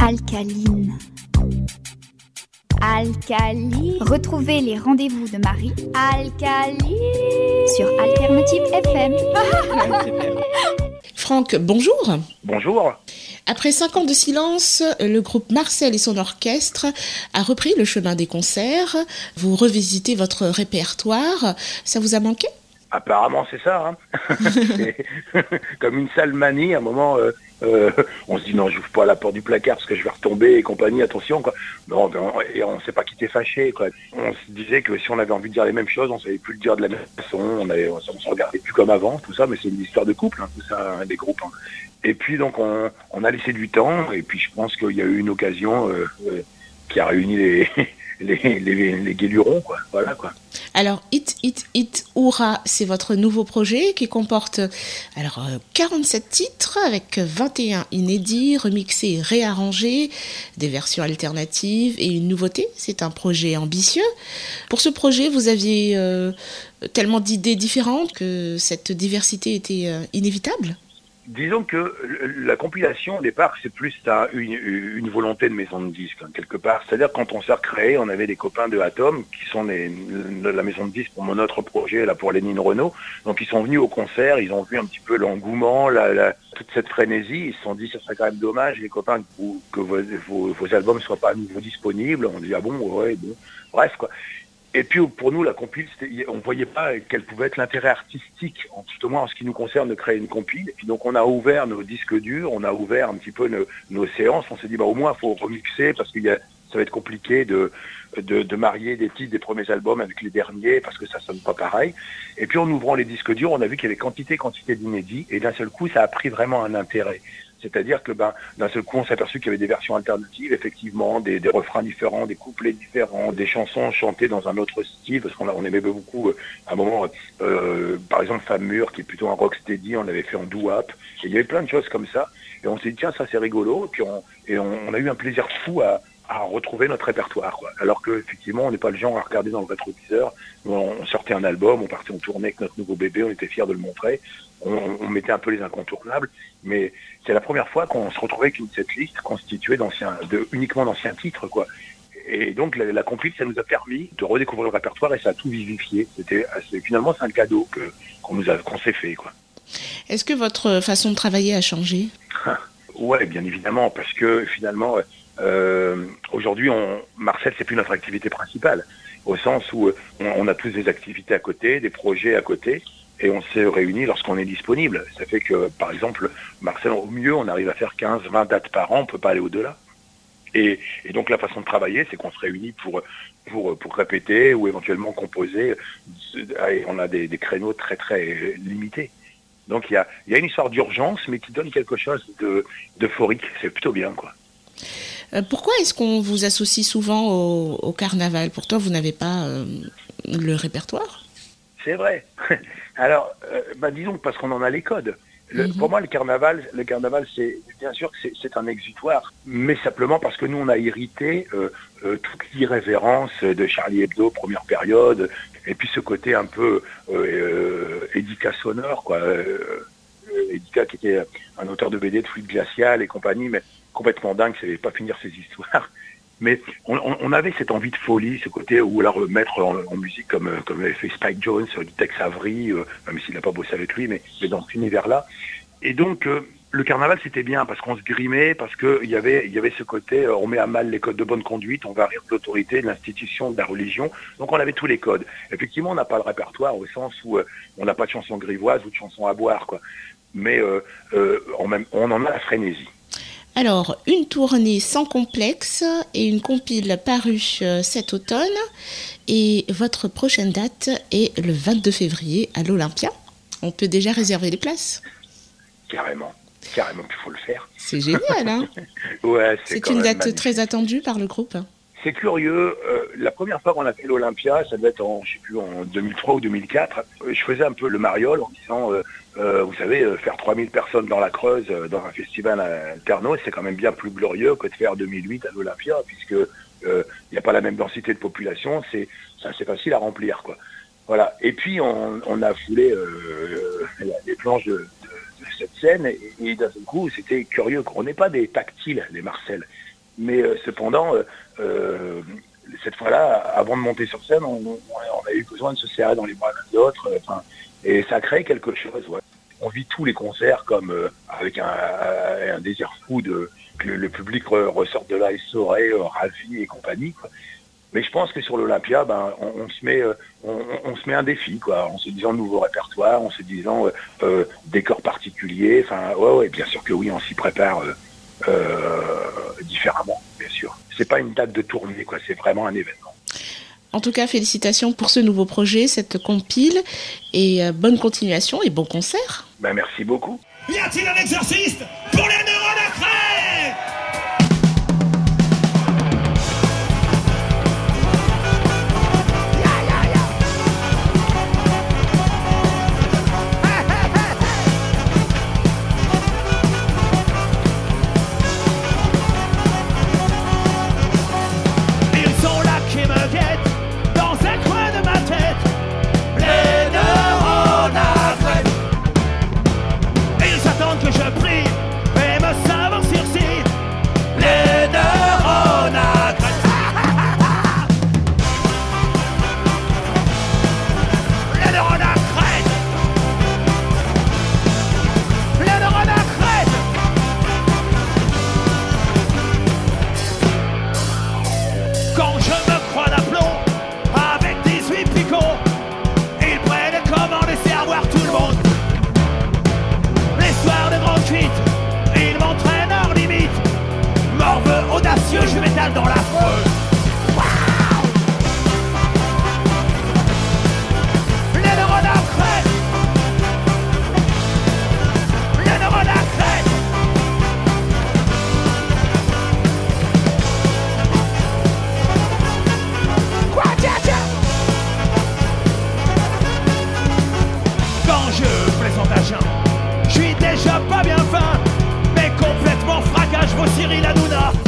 Alcaline. Alcaline. Retrouvez les rendez-vous de Marie. Alcaline. Sur Alternative FM. Franck, bonjour. Bonjour. Après 5 ans de silence, le groupe Marcel et son orchestre a repris le chemin des concerts. Vous revisitez votre répertoire. Ça vous a manqué ? Apparemment, c'est ça. Hein. C'est comme une sale manie. À un moment, on se dit non, j'ouvre pas la porte du placard parce que je vais retomber et compagnie. Attention, quoi. Non, et on s'est pas quitté fâché, quoi. On se disait que si on avait envie de dire les mêmes choses, on savait plus le dire de la même façon. On se regardait plus comme avant, tout ça. Mais c'est une histoire de couple, hein, tout ça, hein, des groupes. Hein. Et puis donc, on a laissé du temps. Et puis je pense qu'il y a eu une occasion qui a réuni les guélurons, quoi. Voilà, quoi. Alors, Hit, Hurrah, c'est votre nouveau projet qui comporte 47 titres avec 21 inédits, remixés et réarrangés, des versions alternatives et une nouveauté. C'est un projet ambitieux. Pour ce projet, vous aviez tellement d'idées différentes que cette diversité était inévitable ? Disons que la compilation, au départ, c'est plus une volonté de maison de disques, hein, quelque part. C'est-à-dire, quand on s'est recréé, on avait des copains de Atom, qui sont la maison de disques pour mon autre projet, là, pour Lénine Renault. Donc, ils sont venus au concert, ils ont vu un petit peu l'engouement, toute cette frénésie. Ils se sont dit, ça serait quand même dommage, les copains, que vos albums soient pas à nouveau disponibles. On dit, ah bon, ouais, bon. Bref, quoi. Et puis pour nous, la compile, on ne voyait pas quel pouvait être l'intérêt artistique, justement en ce qui nous concerne, de créer une compile. Et puis donc on a ouvert nos disques durs, on a ouvert un petit peu nos séances. On s'est dit, au moins il faut remixer parce que ça va être compliqué de marier des titres des premiers albums avec les derniers parce que ça sonne pas pareil. Et puis en ouvrant les disques durs, on a vu qu'il y avait quantité d'inédits. Et d'un seul coup, ça a pris vraiment un intérêt. C'est-à-dire que d'un seul coup, on s'est aperçu qu'il y avait des versions alternatives, effectivement, des refrains différents, des couplets différents, des chansons chantées dans un autre style, parce qu'on aimait beaucoup, à un moment, par exemple, Femme Mûre, qui est plutôt un rocksteady, on l'avait fait en doo-wop. Et il y avait plein de choses comme ça. Et on s'est dit, tiens, ça c'est rigolo. Et puis on a eu un plaisir fou à retrouver notre répertoire, quoi. Alors qu'effectivement, on n'est pas le genre à regarder dans le rétroviseur. On sortait un album, on partait en tournée avec notre nouveau bébé, on était fiers de le montrer. On mettait un peu les incontournables, mais c'est la première fois qu'on se retrouvait avec cette liste constituée uniquement d'anciens titres, quoi. Et donc la compile, ça nous a permis de redécouvrir le répertoire et ça a tout vivifié. Finalement, c'est un cadeau qu'on s'est fait, quoi. Est-ce que votre façon de travailler a changé ? Ouais, bien évidemment, parce que finalement, aujourd'hui, Marcel, c'est plus notre activité principale, au sens où on a tous des activités à côté, des projets à côté. Et on s'est réunis lorsqu'on est disponible. Ça fait que, par exemple, Marcel, au mieux, on arrive à faire 15-20 dates par an, on ne peut pas aller au-delà. Et donc la façon de travailler, c'est qu'on se réunit pour répéter ou éventuellement composer. Et on a des créneaux très très limités. Donc il y a une histoire d'urgence, mais qui donne quelque chose d'euphorique. C'est plutôt bien, quoi. Pourquoi est-ce qu'on vous associe souvent au carnaval ? Pourtant, vous n'avez pas le répertoire ? C'est vrai. Alors, disons parce qu'on en a les codes. Pour moi, le carnaval, c'est bien sûr que c'est un exutoire, mais simplement parce que nous, on a hérité toute l'irrévérence de Charlie Hebdo, première période, et puis ce côté un peu Edica sonore, quoi. Edica qui était un auteur de BD de Fluide Glacial et compagnie, mais complètement dingue, ça ne savait pas finir ses histoires. Mais on avait cette envie de folie, ce côté où la remettre en musique comme l'avait fait Spike Jones, Tex Avery, même s'il n'a pas bossé avec lui, mais dans cet univers-là. Et donc, le carnaval, c'était bien parce qu'on se grimait, parce qu'il y avait ce côté, on met à mal les codes de bonne conduite, on va rire de l'autorité, de l'institution, de la religion. Donc, on avait tous les codes. Effectivement, on n'a pas le répertoire au sens où on n'a pas de chansons grivoises ou de chansons à boire, quoi. Mais on en a la frénésie. Alors, une tournée sans complexe et une compile parue cet automne. Et votre prochaine date est le 22 février à l'Olympia. On peut déjà réserver les places ? Carrément qu'il faut le faire. C'est génial, hein ? Ouais, c'est une date magnifique. Très attendue par le groupe. C'est curieux. La première fois qu'on a fait l'Olympia, ça devait être en 2003 ou 2004. Je faisais un peu le mariole en disant, vous savez, faire 3000 personnes dans la Creuse, dans un festival alterno, c'est quand même bien plus glorieux que de faire 2008 à l'Olympia, puisque il n'y a pas la même densité de population, c'est assez facile à remplir, quoi. Voilà. Et puis on a foulé les planches de cette scène et d'un seul coup, c'était curieux. On n'est pas des tactiles, les Marcel. Mais cependant, cette fois-là, avant de monter sur scène, on a eu besoin de se serrer dans les bras l'un de l'autre, et ça crée quelque chose. Ouais. On vit tous les concerts comme avec un désir fou que le public ressorte de là essoré, ravi et compagnie, quoi. Mais je pense que sur l'Olympia, on se met un défi, quoi, en se disant nouveau répertoire, en se disant décor particulier. Enfin, ouais, bien sûr que oui, on s'y prépare différemment, bien sûr. C'est pas une date de tournée, quoi, c'est vraiment un événement. En tout cas, félicitations pour ce nouveau projet, cette compile, et bonne continuation et bon concert. Merci beaucoup. Y a-t-il un exorciste pour les neurones à crête ? Que je prie et me savent en sursis. Les neurones à crête. Les neurones à crête. Les neurones à crête. Quand je me crois d'aplomb avec 18 picots, ils prennent comment laisser avoir tout le monde. Soir de grande cuite, il m'entraîne hors limite. Morveux, audacieux, je m'étale dans la foule. Wow. Les neurones à crête. Les neurones à crête. Quoi, tiens. Quand je plaisante à Jean, je suis déjà pas bien fin, mais complètement fracasse vos Cyril Hanouna.